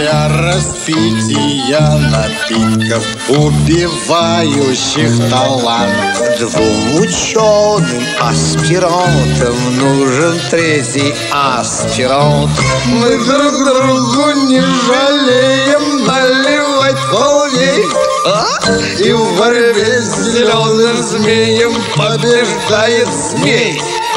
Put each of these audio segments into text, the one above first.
для распития напитков, убивающих талант. Двум ученым аспирантам нужен третий аспирант. Мы друг другу не жалеем наливать полней, и в борьбе с зеленым змеем побеждает змей.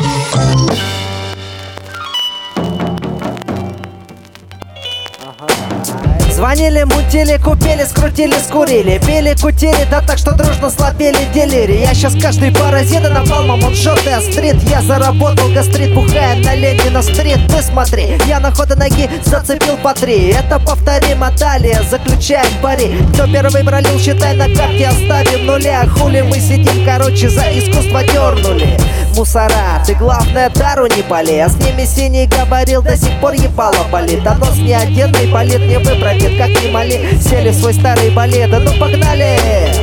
Звонили, мутили, купили, скрутили, скурили, пили, кутили, да так что дружно слабели делири. Я сейчас каждый паразита напалмом, он желтый острит. Я заработал гастрит, бухая на Ленина-стрит. Ты смотри, я на ходу ноги зацепил по 3. Это повторимо далее, заключаем пари. Кто первый пролил, считай на карте, оставим нули. А хули мы сидим, короче, за искусство дернули. Мусора, ты главное дару не пали. А с ними синий говорил, до сих пор ебало болит. А нос не одетый, болит не выправит. Как ни моли, сели в свой старый болид. Да ну погнали!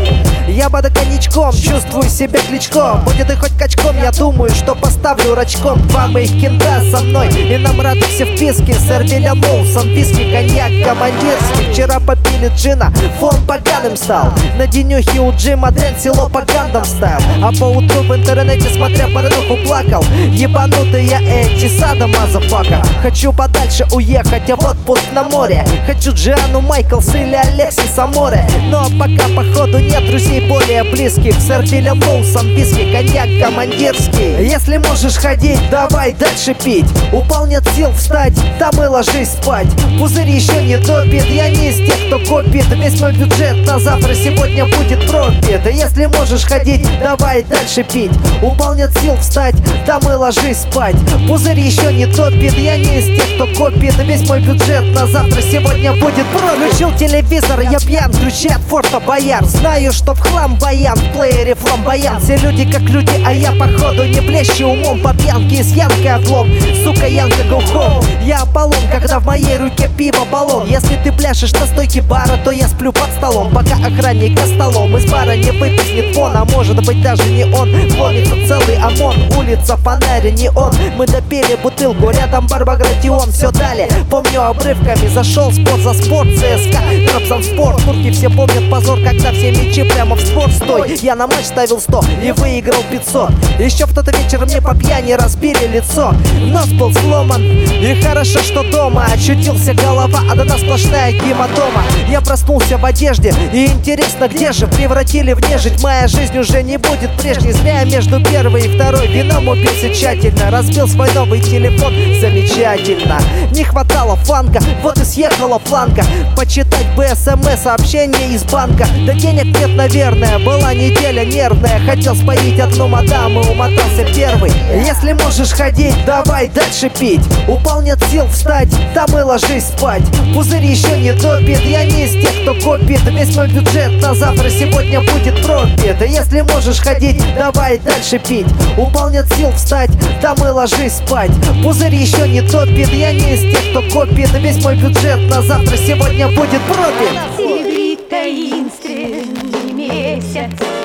Я под коньячком, чувствую себя кличком. Будет и хоть качком, я думаю, что поставлю рачком. Два моих кента со мной, и нам рады все вписки. Сэр Вильям Моусон, виски, коньяк командирский. Вчера попили джина, фон поганым стал. На денюхе у Джима Дэн село по гандам стал. А поутру в интернете, смотря порнуху, плакал. Ебанутый я Эдди Сада, мазафака. Хочу подальше уехать, а в отпуск на море. Хочу Джиану Майклс или Алексис Аморе. Но пока походу нет друзей более близких. Сэр Вильям Моусон, виски, коньяк командирский. Если можешь ходить, давай дальше пить. Упал, нет сил встать, там и ложись спать. Пузырь еще не топит, я не из тех, кто копит. Весь мой бюджет на завтра сегодня будет пропит. Если можешь ходить, давай дальше пить. Упал, нет сил встать, там и ложись спать. Пузырь еще не топит, я не из тех, кто копит. Весь мой бюджет на завтра сегодня будет пропит. Включил телевизор, я пьян, ключи от Форта Боярд. Знаю, что в хлам баян, в плеере фламбоян. Все люди как люди, а я походу не блещу умом. По пьянке и с янкой отлом, сука, янка go home. Я Аполлон, когда в моей руке пиво баллон. Если ты пляшешь на стойке бара, то я сплю под столом, пока охранник за столом из бара не выпустит фон. А может быть даже не он, ломится целый ОМОН. Улица, фонарь, не он. Мы допили бутылку, рядом бар Багратион. Все далее, помню обрывками. Зашел спорт за спорт, ЦСКА, Трабзонспор. Турки все помнят позор, когда все мячи прямо в спорт стой. Я на матч ставил 100 и выиграл 500. Еще в тот вечер мне по пьяни разбили лицо. Нос был сломан, и хорошо, что дома очутился голова, одна сплошная гематома. Я проснулся в одежде, и интересно, где же превратили в нежить. Моя жизнь уже не будет прежней. Зря между первой и второй вином убился тщательно. Разбил свой новый телефон, замечательно. Не хватало фанка, вот и съехала планка. Почитать бы СМС, сообщение из банка. Да денег нет, наверное, была неделя нервная. Хотел споить одну мадам и умотался первый. Если можешь ходить, давай дальше пить. Упал, нет сил встать, там и ложись спать. Пузырь еще не топит, я не из тех, кто копит. Весь мой бюджет на завтра сегодня будет пропит. Если можешь ходить, давай дальше пить. Упал, нет сил встать, там и ложись спать. Пузырь еще не топит, я не из тех, кто копит. Весь мой бюджет на завтра сегодня будет пропит. Таинственный месяц